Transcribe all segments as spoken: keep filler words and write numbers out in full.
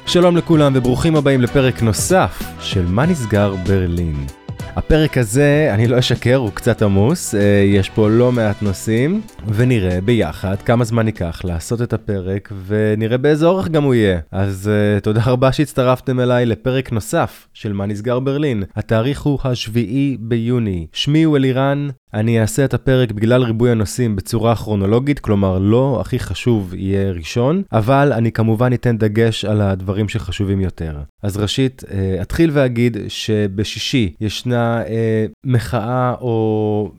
שלום לכולם וברוכים הבאים לפרק נוסף של מה נסגר ברלין. הפרק הזה, אני לא אשקר, הוא קצת עמוס, יש פה לא מעט נושאים, ונראה ביחד כמה זמן ייקח לעשות את הפרק, ונראה באיזה אורך גם הוא יהיה. אז תודה רבה שהצטרפתם אליי לפרק נוסף של מה נסגר ברלין. התאריך הוא השביעי ביוני. שמי הוא אלירן, אני אעשה את הפרק בגלל ריבוי הנושאים בצורה כרונולוגית, כלומר לא הכי חשוב יהיה ראשון, אבל אני כמובן אתן דגש על הדברים שחשובים יותר. אז ראשית, אתחיל ואגיד שבשישי ישנה אה, מחאה או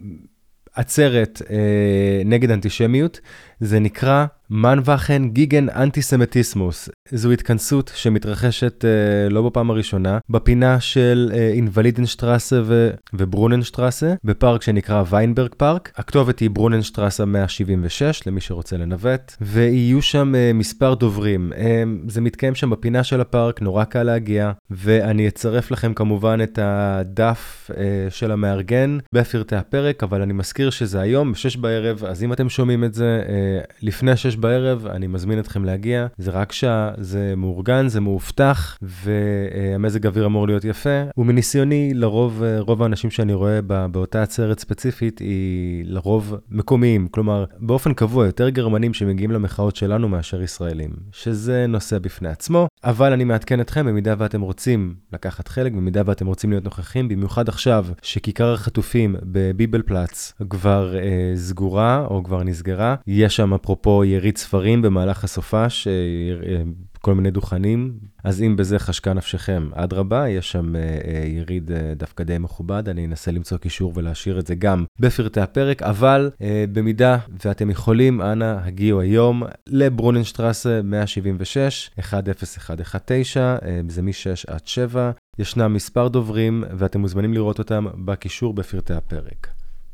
עצרת אה, נגד אנטישמיות, זה נקרא מנווחן גיגן אנטיסמטיסמוס. זו התכנסות שמתרחשת אה, לא בפעם הראשונה, בפינה של אה, אינוולידנשטרסה ו- וברוננשטרסה, בפארק שנקרא ויינברג פארק. הכתובת היא ברוננשטרסה מאה שבעים ושש, למי שרוצה לנווט, ויהיו שם אה, מספר דוברים. אה, זה מתקיים שם בפינה של הפארק, נורא קל להגיע, ואני אצרף לכם כמובן את הדף אה, של המארגן בפרטי הפרק, אבל אני מזכיר שזה היום בשש בערב, אז אם אתם שומעים את זה אה, לפני שש בערב, אני מזמין אתכם להגיע. זה רק שעה, זה מאורגן, זה מאובטח, והמזג אוויר אמור להיות יפה. ומניסיוני, לרוב, רוב האנשים שאני רואה באותה עצרת ספציפית, היא לרוב מקומיים. כלומר, באופן קבוע, יותר גרמנים שמגיעים למחאות שלנו מאשר ישראלים. שזה נושא בפני עצמו. אבל אני מעדכן אתכם, במידה ואתם רוצים לקחת חלק, במידה ואתם רוצים להיות נוכחים, במיוחד עכשיו, שכיכר החטופים בביבלפלץ כבר אה, סגורה, או כבר נסגרה. יש שם אפרופו יריד ספרים במהלך הסופש, כל מיני דוכנים, אז אם בזה חשקה נפשכם, עד רבה, יש שם יריד דווקא די מכובד, אני אנסה למצוא קישור ולהשאיר את זה גם בפרטי הפרק, אבל במידה ואתם יכולים, אנא, הגיעו היום לברוננשטרסה מאה שבעים ושש, אחת אפס אחת אחת תשע, זה מ-שש עד שבע, ישנם מספר דוברים, ואתם מוזמנים לראות אותם בקישור בפרטי הפרק.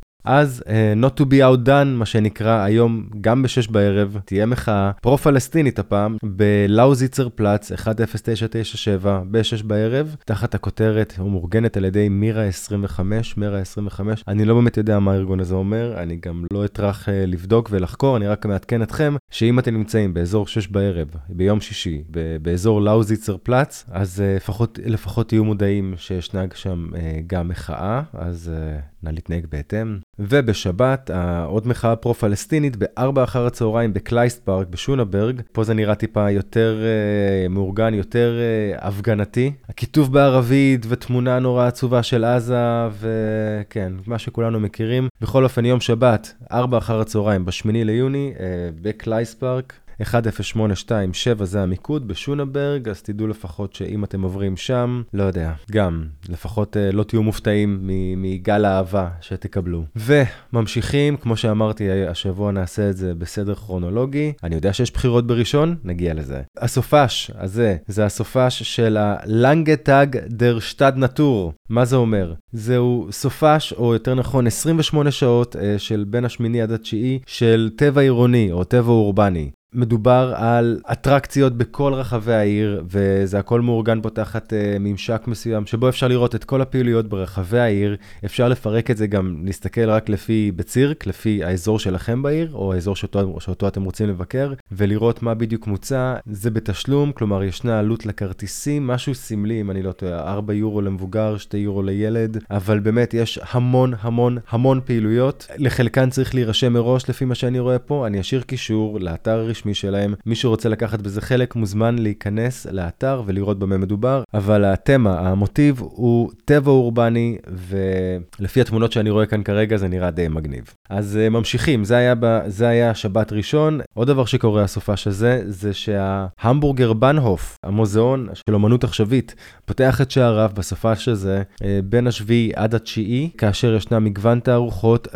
אז, uh, not to be outdone, מה שנקרא, היום גם בשש בערב, תהיה מחאה פרו-פלסטינית הפעם, בלאוזיצר פלץ, אחת אפס תשע תשע שבע, בשש בערב, תחת הכותרת, ומאורגנת על ידי מירה עשרים וחמש, מירה עשרים וחמש, אני לא באמת יודע מה הארגון הזה אומר, אני גם לא אטרח uh, לבדוק ולחקור, אני רק מעדכן אתכם, שאם אתם נמצאים באזור שש בערב, ביום שישי, ב- באזור לאוזיצר פלץ, אז uh, לפחות, לפחות תהיו מודעים שישנה שם uh, גם מחאה, אז uh, נא להתנהג בהתאם. ובשבת, עוד מחאה פרו-פלסטינית, בארבע אחר הצהריים בקלייסט פארק בשונברג. פה זה נראה טיפה יותר אה, מאורגן, יותר אה, הפגנתי. הכיתוב בערבית ותמונה נורא עצובה של עזה, וכן, מה שכולנו מכירים. בכל אופן, יום שבת, ארבע אחר הצהריים, בשמיני ליוני, אה, בקלייסט פארק. אחת אפס שמונה שתיים שבע זה המיקוד בשונברג, אז תדעו לפחות שאם אתם עוברים שם, לא יודע, גם, לפחות לא תהיו מופתעים מגל האהבה שתקבלו. וממשיכים, כמו שאמרתי, השבוע נעשה את זה בסדר כרונולוגי. אני יודע שיש בחירות בראשון, נגיע לזה. הסופש הזה, זה הסופש של הלנגטאג דר שטאד נטור. מה זה אומר? זהו סופש, או יותר נכון עשרים ושמונה שעות של בין השמיני עד התשיעי, של טבע עירוני או טבע אורבני. מדובר על אטרקציות בכל רחבי העיר, וזה הכל מאורגן פה תחת uh, ממשק מסוים, שבו אפשר לראות את כל הפעילויות ברחבי העיר. אפשר לפרק את זה גם, נסתכל רק לפי בצירק, לפי האזור שלכם בעיר, או האזור שאותו, שאותו אתם רוצים לבקר, ולראות מה בדיוק מוצע. זה בתשלום, כלומר ישנה עלות לכרטיסים, משהו סמלי, אם אני לא טועה, ארבע יורו למבוגר, שתי יורו לילד, אבל באמת יש המון המון המון פעילויות. לחלקן צריך להירשם מראש לפי מה שאני רואה פה. אני אשאיר קישור לאתר הרשמי שלהם. מי שרוצה לקחת בזה חלק מוזמן להיכנס לאתר ולראות במה מדובר, אבל התמה, המוטיב הוא טבע אורבני, ולפי התמונות שאני רואה כאן כרגע זה נראה די מגניב. אז uh, ממשיכים, זה היה, ב... זה היה שבת ראשון. עוד דבר שקורה הסופש הזה, זה שההמבורגר בנהוף, המוזיאון של אומנות עכשווית, פותח את שעריו בסופש הזה, uh, בין השביעי עד התשיעי, כאשר ישנה מגוון תערוכות,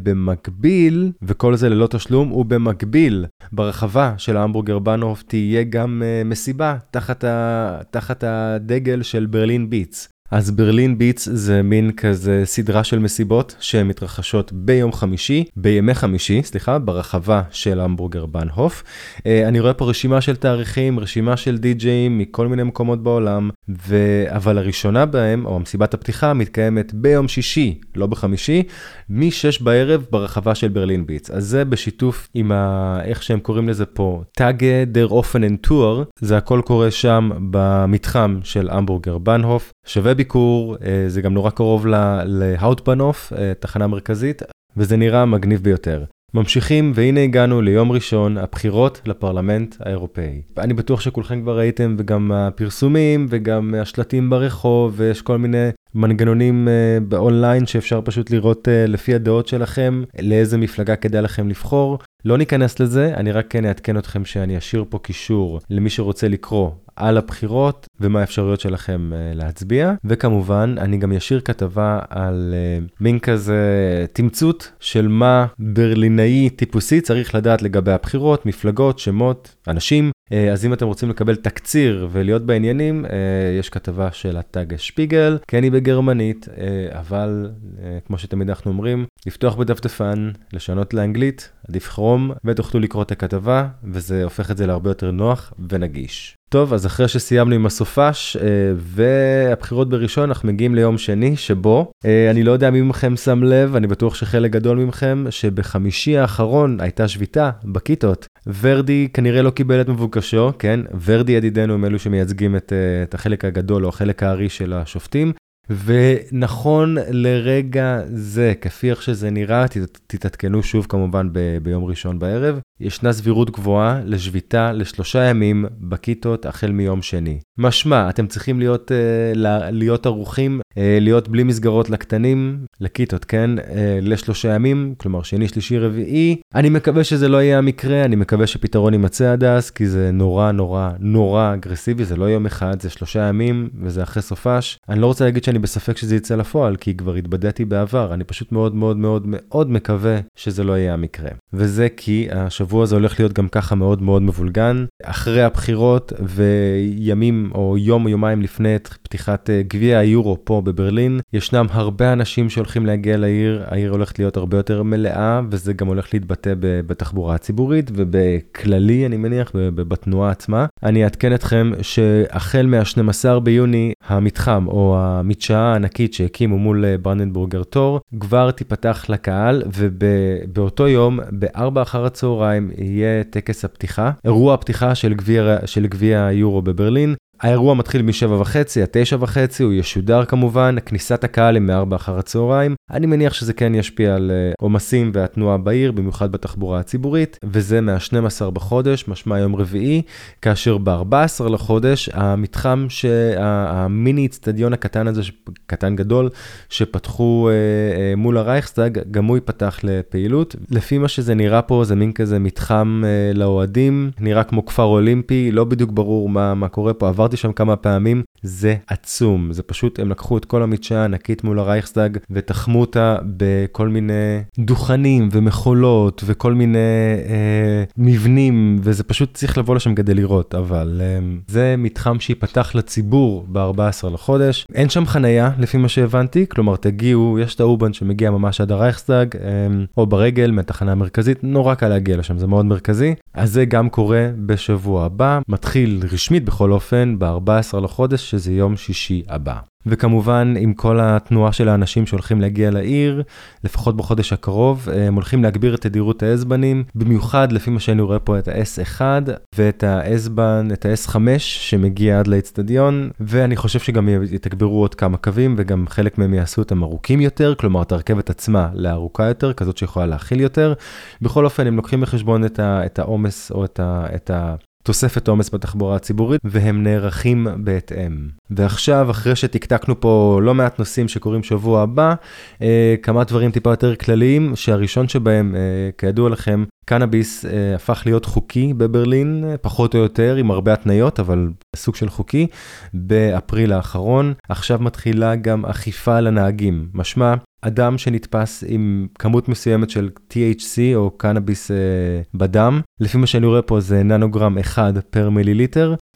ובמקביל, וכל זה ללא תשלום, ובמקביל, ברחבה של ההמבורגר בנהוף תהיה גם uh, מסיבה תחת, ה... תחת הדגל של ברלין ביץ. אז ברלין ביטס זה מין כזה סדרה של מסיבות שמתרחשות ביום חמישי, בימי חמישי, סליחה, ברחבה של המבורגר בנהוף. אני רואה פה רשימה של תאריכים, רשימה של די-ג'אים מכל מיני מקומות בעולם, ו... אבל הראשונה בהם, או מסיבת הפתיחה, מתקיימת ביום שישי, לא בחמישי, מ-שש בערב ברחבה של ברלין ביטס. אז זה בשיתוף עם ה... איך שהם קוראים לזה פה, טאגה דר אופן אנד טור, זה הכל קורה שם במתחם של המבורגר בנהוף, שווה ביקור, זה גם נורא קרוב להאוטבנהוף, תחנה מרכזית, וזה נראה מגניב ביותר. ממשיכים, והנה הגענו ליום ראשון, הבחירות לפרלמנט האירופאי. אני בטוח שכולכם כבר ראיתם, וגם הפרסומים, וגם השלטים ברחוב, ויש כל מיני מנגנונים uh, באונליין, שאפשר פשוט לראות uh, לפי הדעות שלכם, לאיזה מפלגה כדאי לכם לבחור. לא ניכנס לזה, אני רק כן אעדכן אתכם שאני אשאיר פה קישור למי שרוצה לקרוא על הבחירות ומה האפשרויות שלכם uh, להצביע. וכמובן, אני גם אשאיר כתבה על uh, מין כזה תמצות של מה ברלינאי טיפוסי צריך לדעת לגבי הבחירות, מפלגות, שמות, אנשים. Uh, אז אם אתם רוצים לקבל תקציר ולהיות בעניינים, uh, יש כתבה של הטאג שפיגל, כן היא בגרמנית, uh, אבל uh, כמו שתמיד אנחנו אומרים, לפתוח בדפדפן, לשנות לאנגלית, עדיף כרום, ותוכלו לקרוא את הכתבה, וזה הופך את זה להרבה יותר נוח ונגיש. טוב, אז אחרי שסיימנו עם הסופש והבחירות בראשון, אנחנו מגיעים ליום שני שבו, אני לא יודע מי מכם שם לב, אני בטוח שחלק גדול מכם, שבחמישי האחרון הייתה שביתה בכיתות. ורדי כנראה לא קיבל את מבוקשו, כן? ורדי ידידנו הם אלו שמייצגים את, את החלק הגדול או החלק הארי של השופטים. ונכון לרגע זה, כפי איך שזה נראה, תתעדכנו שוב כמובן ב- ביום ראשון בערב, ישנה סבירות גבוהה לשביתה לשלושה ימים בכיתות החל מיום שני. משמע, אתם צריכים להיות, uh, להיות ערוכים, uh, להיות בלי מסגרות לקטנים, לכיתות, כן? Uh, לשלושה ימים, כלומר שני, שלישי, רביעי. אני מקווה שזה לא יהיה המקרה, אני מקווה שפתרון יימצא עד אז, כי זה נורא נורא נורא אגרסיבי, זה לא יום אחד, זה שלושה ימים, וזה אחרי סופש. אני לא רוצה להגיד שאני בספק שזה יצא לפועל, כי כבר התבדעתי בעבר, אני פשוט מאוד מאוד מאוד מאוד מקווה שזה לא יהיה המקרה. וזה כי השבוע הזה הולך להיות גם ככה מאוד מאוד מבולגן. אחרי הבחירות וימים או יום או יומיים לפני את פתיחת גביע היורו פה בברלין, ישנם הרבה אנשים שהולכים להגיע לעיר, העיר הולכת להיות הרבה יותר מלאה, וזה גם הולך להתבטא בתחבורה הציבורית ובכללי, אני מניח, בתנועה עצמה. אני אעדכן אתכם שהחל מה-שנים עשר ביוני, המתחם או המדשאה הענקית שהקימו מול ברנדנבורגר טור, כבר תיפתח לקהל, ובאותו יום, בארבע אחר הצהריים, יהיה טקס הפתיחה, אירוע הפתיחה של גביע, של גביע היורו בברלין. האירוע מתחיל משבע וחצי, התשע וחצי, הוא ישודר כמובן, כניסת הקהל היא מארבע אחר הצהריים. אני מניח שזה כן ישפיע על עומסים והתנועה בעיר, במיוחד בתחבורה הציבורית, וזה מה-שנים עשר בחודש, משמע יום רביעי, כאשר ב-ארבעה עשר לחודש, המתחם, המיני אצטדיון הקטן הזה, קטן גדול, שפתחו אה, מול הרייכסטאג, גם הוא ייפתח לפעילות. לפי מה שזה נראה פה, זה מין כזה מתחם אה, לאוהדים, נראה כמו כפר אולימפי, לא בדיוק ברור מה, מה קורה פה, עברתי שם כמה פעמים, זה עצום, זה פשוט, הם לקחו את כל המדשאה הענקית מול הרייכסטאג, ותחמו אותה בכל מיני דוכנים ומחולות, וכל מיני אה, מבנים, וזה פשוט צריך לבוא לשם כדי לראות, אבל אה, זה מתחם שיפתח לציבור ב-ארבעה עשר לחודש, אין שם חנייה, לפי מה שהבנתי, כלומר תגיעו, יש את האובן שמגיע ממש עד הרייכסטאג, אה, או ברגל מהתחנה המרכזית, נורא קל להגיע לשם, זה מאוד מרכזי, אז זה גם קורה בשבוע הבא, מתחיל רשמית בכל אופן, ב-ארבעה עשר לחודש, שזה יום שישי הבא. וכמובן, עם כל התנועה של האנשים שהולכים להגיע לעיר, לפחות בחודש הקרוב, הם הולכים להגביר את תדירות האסבנים, במיוחד לפי מה שאני רואה פה את ה-אס אחת ואת האסבן, את ה-אס חמש שמגיע עד לאצטדיון, ואני חושב שגם יתגברו עוד כמה קווים, וגם חלק מהם יעשו אותם ארוכים יותר, כלומר את הרכבת עצמה לארוכה יותר, כזאת שיכולה להכיל יותר. בכל אופן, הם לוקחים בחשבון את העומס או את ה... את ה תוספת עומס בתחבורה הציבורית, והם נערכים בהתאם. ועכשיו, אחרי שתקתקנו פה לא מעט נושאים שקורים שבוע הבא, אה, כמה דברים טיפה יותר כלליים, שהראשון שבהם, אה, כידוע לכם, קנאביס אה, הפך להיות חוקי בברלין, פחות או יותר, עם הרבה התניות, אבל סוג של חוקי, באפריל האחרון. עכשיו מתחילה גם אכיפה לנהגים. משמע, אדם שנתפס עם כמות מסוימת של טי אייץ' סי או קנאביס אה, בדם, לפי מה שאני רואה פה זה ננוגרם אחד פר מיליליטר,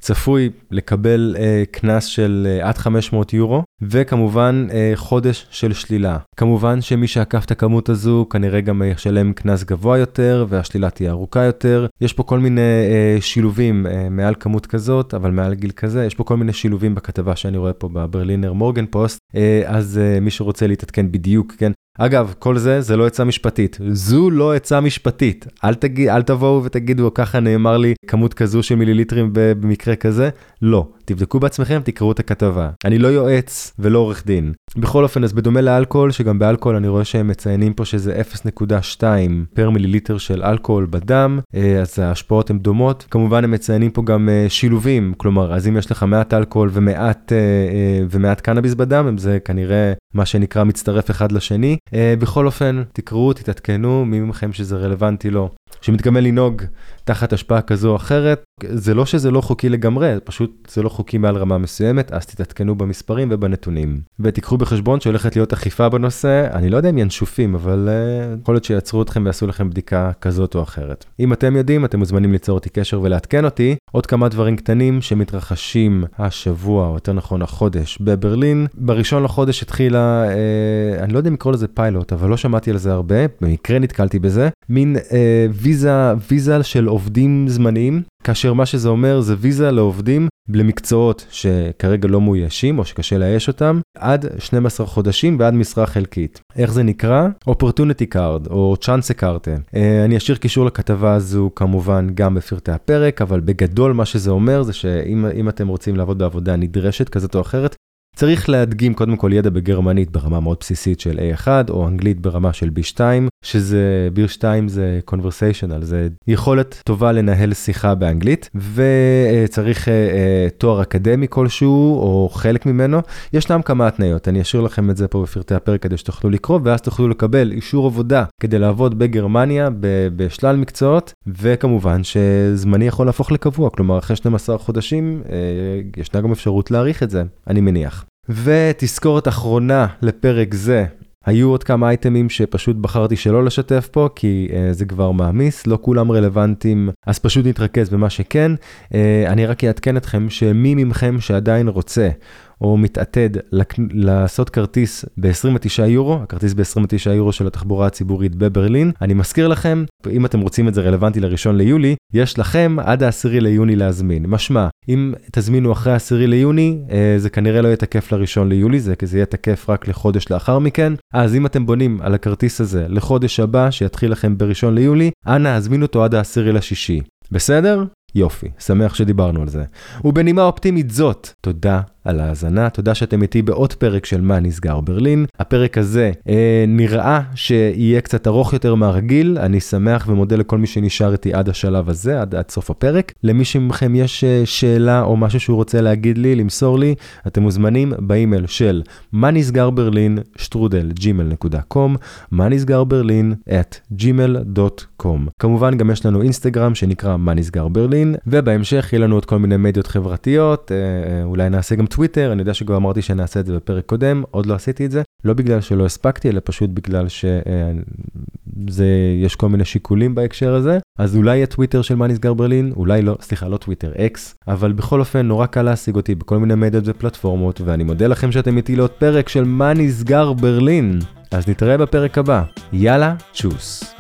צפוי לקבל אה, קנס של אה, עד חמש מאות יורו, וכמובן אה, חודש של שלילה. כמובן שמי שעקף את הכמות הזו כנראה גם ישלם קנס גבוה יותר, והשלילה תהיה ארוכה יותר. יש פה כל מיני אה, שילובים אה, מעל כמות כזאת, אבל מעל גיל כזה, יש פה כל מיני שילובים בכתבה שאני רואה פה בברלינר מורגן פוסט, אה, אז אה, מי שרוצה להתעדכן בדיוק, כן? אגב, כל זה, זה לא עצה משפטית. זו לא עצה משפטית. אל תגיד, אל תבואו ותגידו, ככה נאמר לי כמות כזו של מיליליטרים במקרה כזה. לא. תבדקו בעצמכם, תקראו את הכתבה. אני לא יועץ ולא עורך דין. בכל אופן, אז בדומה לאלכוהול, שגם באלכוהול אני רואה שהם מציינים פה שזה אפס נקודה שתיים פר מיליליטר של אלכוהול בדם, אז ההשפעות הן דומות. כמובן הם מציינים פה גם שילובים, כלומר, אז אם יש לך מעט אלכוהול ומעט, ומעט קנאביס בדם, זה כנראה מה שנקרא מצטרף אחד לשני. בכל אופן, תקראו, תתעדכנו, מי מכם שזה רלוונטי לו. שמתכוון לנהוג תחת השפעה כזו או אחרת, זה לא שזה לא חוקי לגמרי, פשוט זה לא חוקי מעל רמה מסוימת, אז תתעדכנו במספרים ובנתונים. ותיקחו בחשבון שהולכת להיות אכיפה בנושא, אני לא יודע אם ינשופים, אבל uh, יכול להיות שיעצרו אתכם ויעשו לכם בדיקה כזאת או אחרת. אם אתם יודעים, אתם מוזמנים ליצור אותי קשר ולעדכן אותי. עוד כמה דברים קטנים שמתרחשים השבוע, או יותר נכון החודש, בברלין. בראשון לחודש התחילה, uh, אני לא יודע אם לקרוא לזה פיילוט, אבל לא שמעתי על זה הרבה, במקרה נתקלתי בזה, מין uh, ויזה, ויזה של עובדים זמניים, כאשר מה שזה אומר זה ויזה לעובדים למקצועות שכרגע לא מאוישים או שקשה לאייש אותם, עד שנים עשר חודשים ועד משרה חלקית. איך זה נקרא? Opportunity Card או Chance Card. אני אשאיר קישור לכתבה הזו כמובן גם בפרטי הפרק, אבל בגדול מה שזה אומר זה שאם אם אתם רוצים לעבוד בעבודה נדרשת כזאת או אחרת, צריך להדגים קודם כל ידע בגרמנית ברמה מאוד בסיסית של איי אחת, או אנגלית ברמה של בי שתיים, שזה, בי שתיים זה conversational, זה יכולת טובה לנהל שיחה באנגלית, וצריך תואר אקדמי כלשהו, או חלק ממנו. ישנם כמה התניות, אני אשאיר לכם את זה פה בפרטי הפרק כדי שתוכלו לקרוא, ואז תוכלו לקבל אישור עבודה כדי לעבוד בגרמניה, בשלל מקצועות, וכמובן שזמני יכול להפוך לקבוע, כלומר אחרי שנים עשר חודשים, ישנה גם אפשרות להאריך את זה, אני מניח. ותזכורת אחרונה לפרק זה, היו עוד כמה אייטמים שפשוט בחרתי שלא לשתף פה, כי uh, זה כבר מאמיס, לא כולם רלוונטיים, אז פשוט נתרכז במה שכן. Uh, אני רק אעדכן אתכם שמי ממכם שעדיין רוצה, או מתעתד לעשות כרטיס ב-עשרים ותשעה יורו, הכרטיס ב-עשרים ותשעה יורו של התחבורה הציבורית בברלין. אני מזכיר לכם, אם אתם רוצים את זה רלוונטי לראשון ליולי, יש לכם עד העשירי ליוני להזמין. משמע, אם תזמינו אחרי העשירי ליוני, זה כנראה לא יתקף לראשון ליולי, זה כי זה יתקף רק לחודש לאחר מכן. אז אם אתם בונים על הכרטיס הזה לחודש הבא, שיתחיל לכם בראשון ליולי, אנא הזמינו אותו עד העשירי לשישי. בסדר? יופי, שמח שדיברנו על זה. ובנימה אופטימית זאת, תודה על ההאזנה, תודה שאתם איתי בעוד פרק של מה נסגר ברלין. הפרק הזה אה, נראה שיהיה קצת ארוך יותר מהרגיל, אני שמח ומודה לכל מי שנשאר איתי עד השלב הזה, עד, עד סוף הפרק. למי שמכם יש שאלה או משהו שהוא רוצה להגיד לי, למסור לי, אתם מוזמנים באימייל של מה נסגר ברלין שטרודל ג'ימייל דוט קום, מה נסגר ברלין את ג'ימייל דוט קום. כמובן גם יש לנו אינסטגרם שנקרא מה נסגר ברלין, ובהמשך יהיה לנו עוד כל מיני מדיות חברתיות, אה, אולי נעשה גם טוויטר, אני יודע שגם אמרתי שנעשה את זה בפרק קודם, עוד לא עשיתי את זה, לא בגלל שלא הספקתי, אלא פשוט בגלל שזה, יש כל מיני שיקולים בהקשר הזה, אז אולי יהיה טוויטר של מה נסגר ברלין, אולי לא, סליחה, לא טוויטר, אקס, אבל בכל אופן נורא קל להשיג אותי בכל מיני מדיות ופלטפורמות, ואני מודה לכם שאתם איתי לעוד פרק של מה נסגר ברלין, אז נתראה בפרק הבא, יאללה, צ'וס.